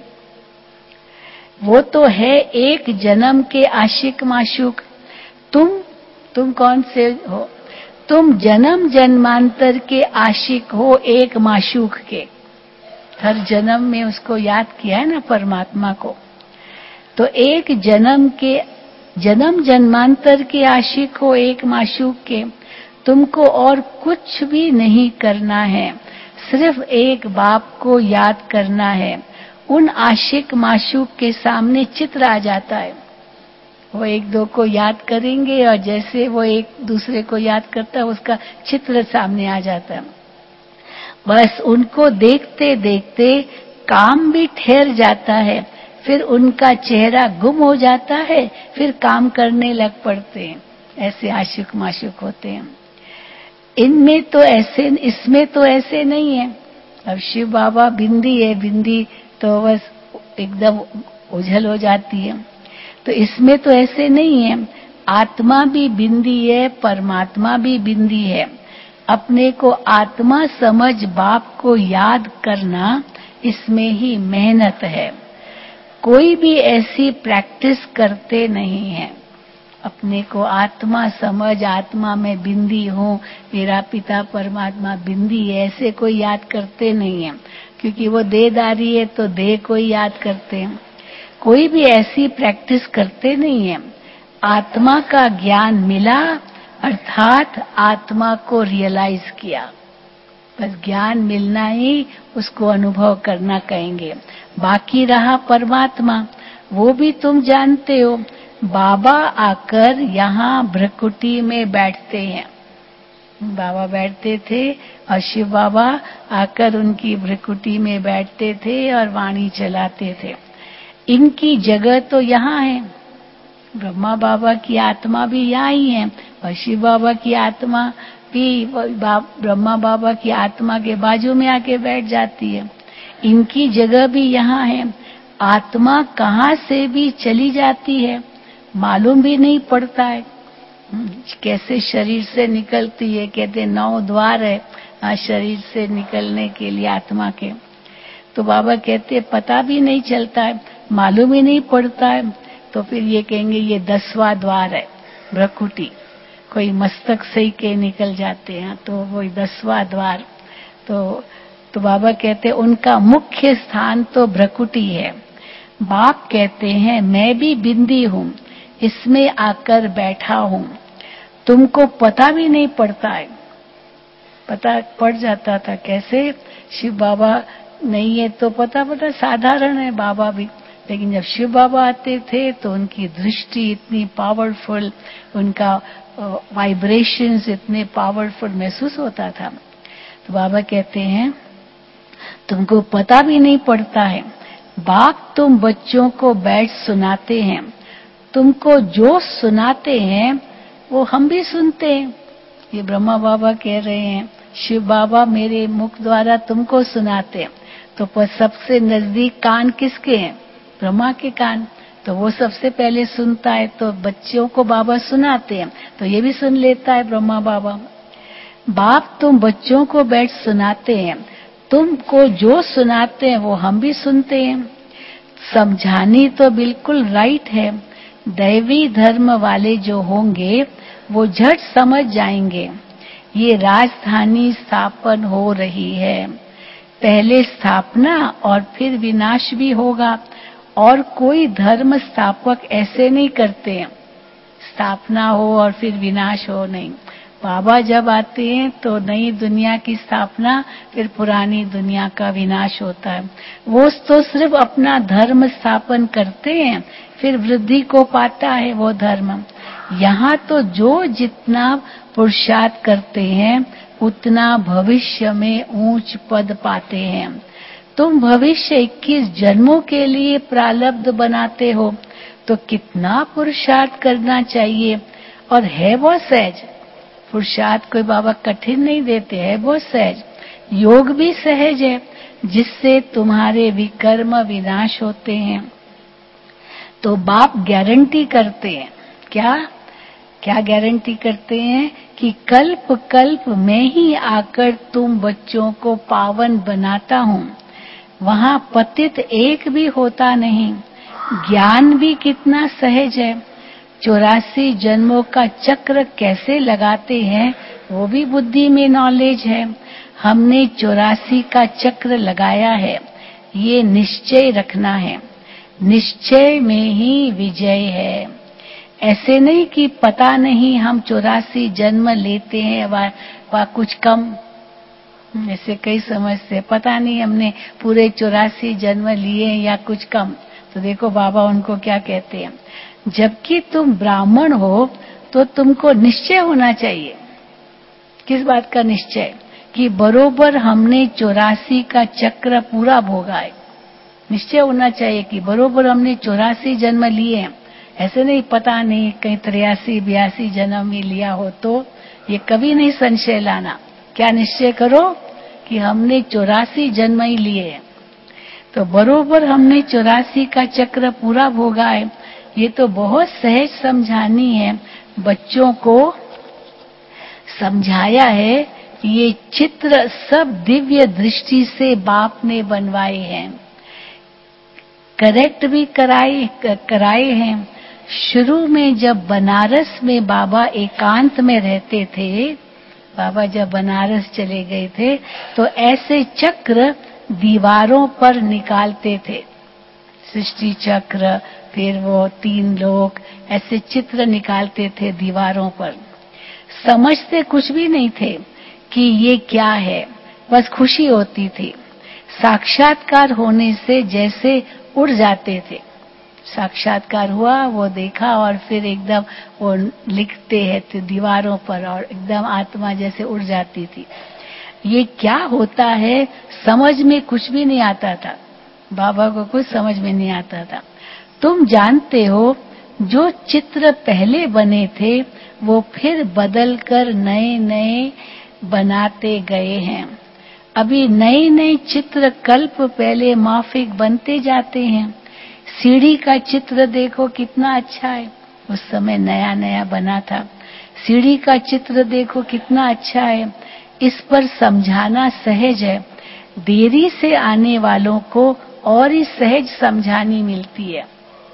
वो तो है एक जन्म के आशिक माशूक। तुम तुम कौन से हो? तुम जन्म जन्मांतर के आशिक हो एक माशूक के। हर जन्म में उसको याद किया है ना, परमात्मा को। तो एक जन्म के जन्म जन्मांतर के आशिक हो एक माशूक के। तुमको और कुछ भी नहीं करना है, सिर्फ एक बाप को याद करना है। उन आशिक माशूक के सामने चित्र आ जाता है, वो एक दो को याद करेंगे और जैसे वो एक दूसरे को याद करता है उसका चित्र सामने आ जाता है। बस उनको देखते देखते काम भी ठहर जाता है, फिर उनका चेहरा गुम हो जाता है, फिर काम करने लग पड़ते हैं। ऐसे आशिक माशूक होते हैं। इनमें तो ऐसे, इसमें तो ऐसे नहीं है। अब शिव बाबा बिंदी है, बिंदी तो बस एकदम उछल हो जाती है। तो इसमें तो ऐसे नहीं है। आत्मा भी बिंदी है, परमात्मा भी बिंदी है। अपने को आत्मा समझ बाप को याद करना, इसमें ही मेहनत है। कोई भी ऐसी प्रैक्टिस करते नहीं है। अपने को आत्मा समझ, आत्मा में बिंदी हूँ, मेरा पिता परमात्मा बिंदी है, ऐसे कोई याद करते नहीं है, क्योंकि वो देहधारी है तो देह को ही याद करते हैं। कोई भी ऐसी प्रैक्टिस करते नहीं है। आत्मा का ज्ञान मिला अर्थात आत्मा को रियलाइज किया, बस ज्ञान मिलना ही उसको अनुभव करना कहेंगे। बाकी रहा परमात्मा, वो भी तुम जानते हो। बाबा आकर यहाँ भ्रकुटी में बैठते हैं। बाबा बैठते थे और शिव बाबा आकर उनकी भ्रकुटी में बैठते थे और वाणी चलाते थे। इनकी जगह तो यहाँ है। ब्रह्मा बाबा की आत्मा भी यहाँ ही है और शिव बाबा की आत्मा भी ब्रह्मा बाबा की आत्मा के बाजू में आके बैठ जाती है। इनकी जगह भी यहाँ है। आत्मा कहाँ से भी चली जाती है, मालूम भी नहीं पड़ता है। कैसे शरीर से निकलती है, कहते नौ द्वार है शरीर से निकलने के लिए आत्मा के। तो बाबा कहते पता भी नहीं चलता है, मालूम ही नहीं पड़ता है। तो फिर ये कहेंगे ये दसवां द्वार है भ्रकुटी, कोई मस्तक से के निकल जाते हैं तो वो दसवां द्वार। तो तो बाबा कहते उनका मुख्य स्थान तो भ्रकुटी है। बाप कहते हैं मैं भी बिंदी हूँ, इसमें आकर बैठा हूँ। तुमको पता भी नहीं पड़ता है। पता पड़ जाता था कैसे? शिव बाबा नहीं है तो पता पता साधारण है बाबा भी, लेकिन जब शिव बाबा आते थे तो उनकी दृष्टि इतनी पावरफुल, उनका वाइब्रेशंस इतने पावरफुल महसूस होता था। तो बाबा कहते हैं तुमको पता भी नहीं पड़ता है। बाप तुम बच्चों को बैठ सुनाते हैं, तुमको जो सुनाते हैं वो हम भी सुनते हैं। ये ब्रह्मा बाबा कह रहे हैं शिव बाबा मेरे मुख द्वारा तुमको सुनाते हैं। तो सबसे नजदीक कान किसके हैं? ब्रह्मा के कान। तो वो सबसे पहले सुनता है, तो बच्चों को बाबा सुनाते हैं तो ये भी सुन लेता है ब्रह्मा बाबा। बाप तुम बच्चों को बैठ सुनाते हैं, तुमको जो सुनाते हैं वो हम भी सुनते हैं। समझानी तो बिल्कुल राइट है। दैवी धर्म वाले जो होंगे वो झट समझ जाएंगे ये राजधानी स्थापन हो रही है। पहले स्थापना और फिर विनाश भी होगा, और कोई धर्म स्थापक ऐसे नहीं करते हैं स्थापना हो और फिर विनाश हो, नहीं। बाबा जब आते हैं तो नई दुनिया की स्थापना, फिर पुरानी दुनिया का विनाश होता है। वो तो सिर्फ अपना धर्म स्थापन करते हैं, फिर वृद्धि को पाता है वो धर्म। यहाँ तो जो जितना पुरुषार्थ करते हैं उतना भविष्य में ऊंच पद पाते हैं। तुम भविष्य इक्कीस जन्मों के लिए प्रारब्ध बनाते हो तो कितना पुरुषार्थ करना चाहिए। और है वो सहज, पुरुषार्थ कोई बाबा कठिन नहीं देते, है वो सहज। योग भी सहज है जिससे तुम्हारे विकर्म विनाश होते हैं। तो बाप गारंटी करते हैं, क्या क्या गारंटी करते हैं कि कल्प कल्प में ही आकर तुम बच्चों को पावन बनाता हूँ। वहाँ पतित एक भी होता नहीं। ज्ञान भी कितना सहज है। चौरासी जन्मों का चक्र कैसे लगाते हैं वो भी बुद्धि में नॉलेज है। हमने चौरासी का चक्र लगाया है, ये निश्चय रखना है। निश्चय में ही विजय है। ऐसे नहीं कि पता नहीं हम चौरासी जन्म लेते हैं वा, वा कुछ कम, ऐसे कई समझते, पता नहीं हमने पूरे चौरासी जन्म लिए या कुछ कम। तो देखो बाबा उनको क्या कहते हैं, जबकि तुम ब्राह्मण हो तो तुमको निश्चय होना चाहिए। किस बात का निश्चय? कि बरोबर हमने चौरासी का चक्र पूरा भोगा है। निश्चय होना चाहिए कि बरोबर हमने चौरासी जन्म लिए हैं। ऐसे नहीं पता नहीं कहीं तिरासी बयासी जन्म में लिया हो, तो ये कभी नहीं संशय लाना। क्या निश्चय करो कि हमने चौरासी जन्म ही लिए हैं। तो बरोबर हमने चौरासी का चक्र पूरा भोगा है। ये तो बहुत सहज समझानी है। बच्चों को समझाया है। ये चित्र सब दिव्य दृष्टि से बाप ने बनवाए हैं, करेक्ट भी कराए कराए हैं। शुरू में जब बनारस में बाबा एकांत में रहते थे, बाबा जब बनारस चले गए थे तो ऐसे चक्र दीवारों पर निकालते थे। सृष्टि चक्र, फिर वो तीन लोक, ऐसे चित्र निकालते थे दीवारों पर। समझते कुछ भी नहीं थे कि ये क्या है, बस खुशी होती थी। साक्षात्कार होने से जैसे उड़ जाते थे। साक्षात्कार हुआ, वो देखा और फिर एकदम वो लिखते हैं तो दीवारों पर, और एकदम आत्मा जैसे उड़ जाती थी। ये क्या होता है समझ में कुछ भी नहीं आता था। बाबा को कुछ समझ में नहीं आता था। तुम जानते हो जो चित्र पहले बने थे वो फिर बदल कर नए नए बनाते गए हैं। अभी नए नए चित्र कल्प पहले माफिक बनते जाते हैं। सीढ़ी का चित्र देखो कितना अच्छा है, उस समय नया नया बना था। सीढ़ी का चित्र देखो कितना अच्छा है। इस पर समझाना सहज है। देरी से आने वालों को और ही सहज समझानी मिलती है।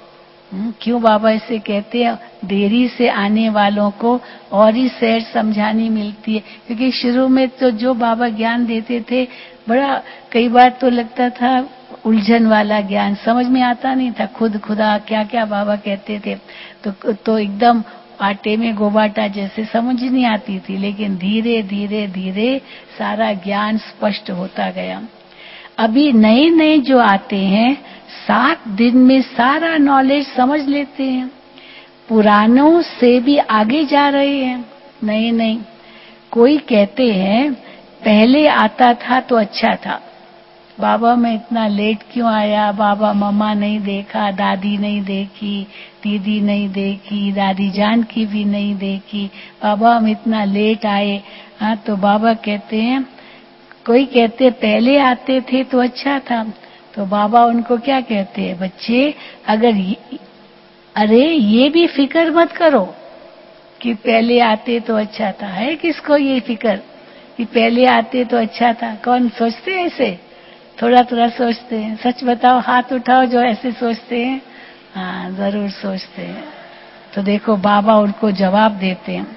क्यों बाबा ऐसे कहते हैं, देरी से आने वालों को और ही सहज समझानी मिलती है? क्योंकि शुरू में तो जो बाबा ज्ञान देते थे बड़ा, कई बार तो लगता था उलझन वाला ज्ञान, समझ में आता नहीं था। खुद खुदा क्या क्या बाबा कहते थे, तो तो एकदम आटे में गोबाटा जैसे समझ नहीं आती थी। लेकिन धीरे धीरे धीरे सारा ज्ञान स्पष्ट होता गया। अभी नए नए जो आते हैं सात दिन में सारा नॉलेज समझ लेते हैं। पुरानों से भी आगे जा रहे हैं नए नए। कोई कहते हैं पहले आता था तो अच्छा था, बाबा मैं इतना लेट क्यों आया, बाबा मम्मा नहीं देखा, दादी नहीं देखी, दीदी नहीं देखी, दादी जान की भी नहीं देखी, बाबा हम इतना लेट आए। हाँ, तो बाबा कहते हैं, कोई कहते पहले आते थे तो अच्छा था, तो बाबा उनको क्या कहते हैं, बच्चे अगर ये, अरे ये भी फिक्र मत करो कि पहले आते तो अच्छा था। है किसको ये फिक्र कि पहले आते तो अच्छा था? कौन सोचते हैं ऐसे? थोड़ा थोड़ा सोचते हैं। सच बताओ, हाथ उठाओ जो ऐसे सोचते हैं। हाँ, जरूर सोचते हैं। तो देखो बाबा उनको जवाब देते हैं।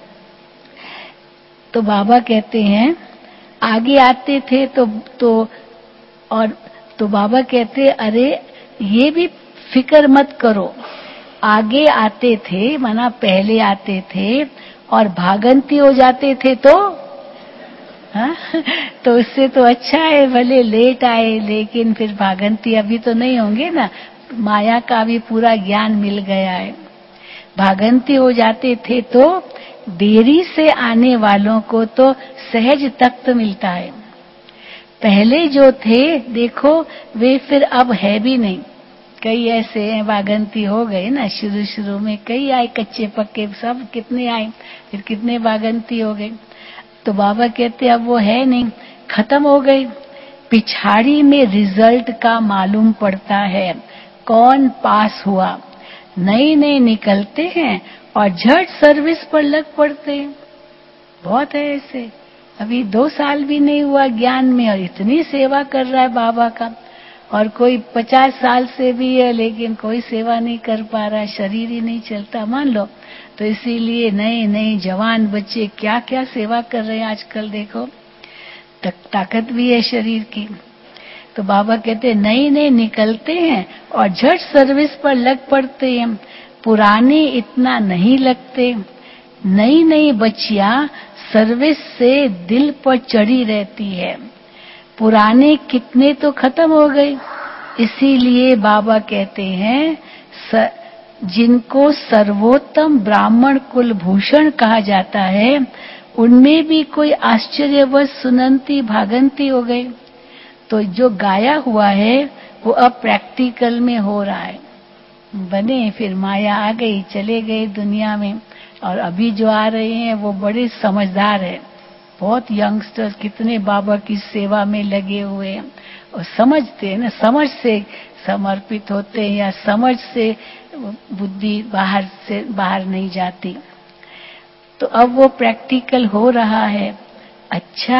तो बाबा कहते हैं आगे आते थे तो तो और तो बाबा कहते अरे ये भी फिक्र मत करो, आगे आते थे माना पहले आते थे और भागंती हो जाते थे तो हाँ तो उससे तो अच्छा है भले लेट आए, लेकिन फिर भागंती अभी तो नहीं होंगे ना, माया का भी पूरा ज्ञान मिल गया है। भागंती हो जाते थे तो देरी से आने वालों को तो सहज तख्त मिलता है। पहले जो थे देखो वे फिर अब है भी नहीं। कई ऐसे हैं भागंती हो गए ना, शुरू शुरू में कई आए कच्चे पक्के, सब कितने आए, फिर कितने भागंती हो गए। तो बाबा कहते अब वो है नहीं, खत्म हो गई। पिछाड़ी में रिजल्ट का मालूम पड़ता है, कौन पास हुआ। नए नए निकलते हैं और झट सर्विस पर लग पड़ते हैं। बहुत है ऐसे, अभी दो साल भी नहीं हुआ ज्ञान में और इतनी सेवा कर रहा है बाबा का। और कोई पचास साल से भी है लेकिन कोई सेवा नहीं कर पा रहा, शरीर ही नहीं चलता मान लो। तो इसीलिए नए नए जवान बच्चे क्या क्या सेवा कर रहे हैं आजकल देखो, ताकत भी है शरीर की। तो बाबा कहते हैं नए नए निकलते हैं और झट सर्विस पर लग पड़ते हैं, पुराने इतना नहीं लगते। नई नई बच्चियां सर्विस से दिल पर चढ़ी रहती है, पुराने कितने तो खत्म हो गए। इसीलिए बाबा कहते हैं स, जिनको सर्वोत्तम ब्राह्मण कुल भूषण कहा जाता है, उनमें भी कोई आश्चर्यवश सुनंती भागंती हो गए। तो जो गाया हुआ है वो अब प्रैक्टिकल में हो रहा है। बने फिर माया आ गई, चले गए दुनिया में, और अभी जो आ रहे हैं वो बड़े समझदार है। बहुत यंगस्टर्स कितने बाबा की सेवा में लगे हुए हैं और समझते हैं ना, समझ से समर्पित होते हैं या समझ से बुद्धि बाहर से बाहर नहीं जाती। तो अब वो प्रैक्टिकल हो रहा है। अच्छा,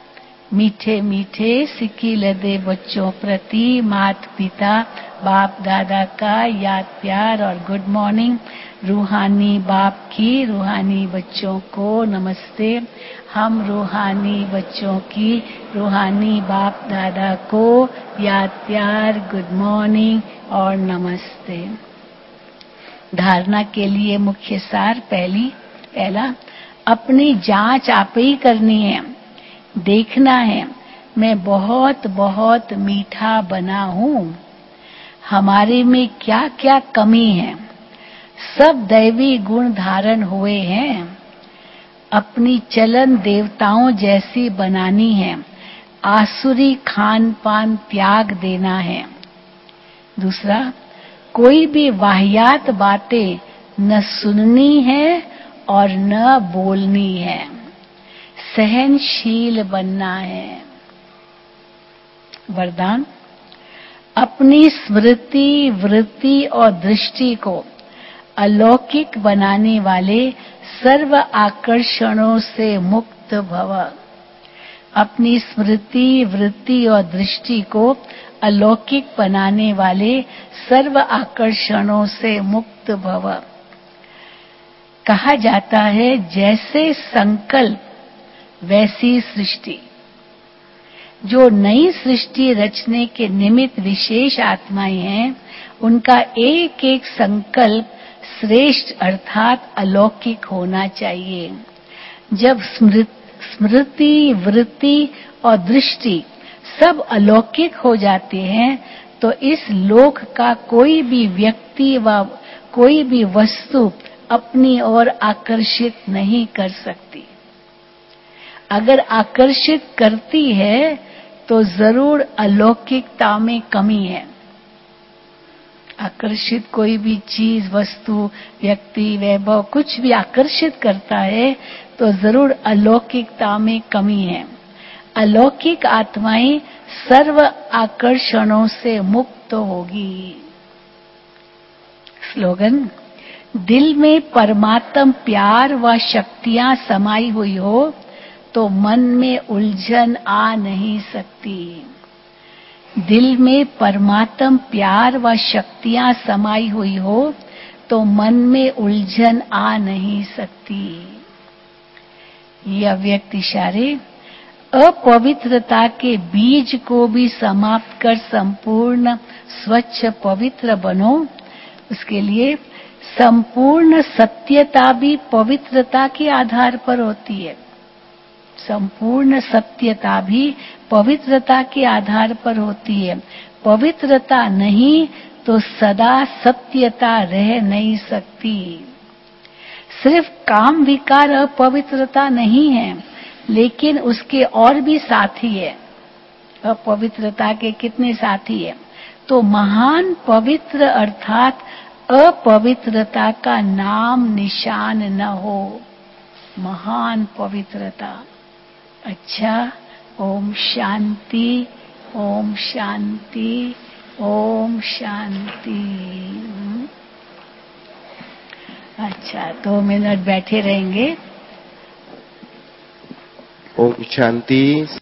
मीठे मीठे सिक्की लदे बच्चों प्रति माता पिता बाप दादा का याद प्यार और गुड मॉर्निंग। रूहानी बाप की रूहानी बच्चों को नमस्ते। हम रूहानी बच्चों की रूहानी बाप दादा को याद प्यार, गुड मॉर्निंग और नमस्ते। धारणा के लिए मुख्य सार पहली पहला, अपनी जांच आप ही करनी है। देखना है मैं बहुत बहुत मीठा बना हूँ, हमारे में क्या क्या कमी है। सब दैवी गुण धारण हुए हैं, अपनी चलन देवताओं जैसी बनानी है। आसुरी खान पान त्याग देना है। दूसरा, कोई भी वाहियात बातें न सुननी है और न बोलनी है, सहनशील बनना है। वरदान, अपनी स्मृति वृत्ति और दृष्टि को अलौकिक बनाने वाले सर्व आकर्षणों से मुक्त भव। अपनी स्मृति वृत्ति और दृष्टि को अलौकिक बनाने वाले सर्व आकर्षणों से मुक्त भव। कहा जाता है जैसे संकल्प वैसी सृष्टि। जो नई सृष्टि रचने के निमित्त विशेष आत्माएं हैं, उनका एक एक संकल्प श्रेष्ठ अर्थात अलौकिक होना चाहिए। जब स्मृति वृत्ति और दृष्टि सब अलौकिक हो जाते हैं तो इस लोक का कोई भी व्यक्ति व कोई भी वस्तु अपनी ओर आकर्षित नहीं कर सकती। अगर आकर्षित करती है तो जरूर अलौकिकता में कमी है। आकर्षित कोई भी चीज वस्तु व्यक्ति वैभव कुछ भी आकर्षित करता है तो जरूर अलौकिकता में कमी है। अलौकिक आत्माएं सर्व आकर्षणों से मुक्त होगी। स्लोगन, दिल में परमात्म प्यार व शक्तियां समाई हुई हो तो मन में उलझन आ नहीं सकती। दिल में परमात्म प्यार व शक्तियां समाई हुई हो तो मन में उलझन आ नहीं सकती। ये अव्यक्त इशारे अपवित्रता के बीज को भी समाप्त कर संपूर्ण स्वच्छ पवित्र बनो। उसके लिए संपूर्ण सत्यता भी पवित्रता के आधार पर होती है। संपूर्ण सत्यता भी पवित्रता के आधार पर होती है। पवित्रता नहीं तो सदा सत्यता रह नहीं सकती। सिर्फ काम विकार अपवित्रता नहीं है, लेकिन उसके और भी साथी है। अपवित्रता के कितने साथी है? तो महान पवित्र अर्थात अपवित्रता का नाम निशान न हो। महान पवित्रता। अच्छा, ओम शांति, ओम शांति, ओम शांति। अच्छा, दो मिनट बैठे रहेंगे। ओम शांति।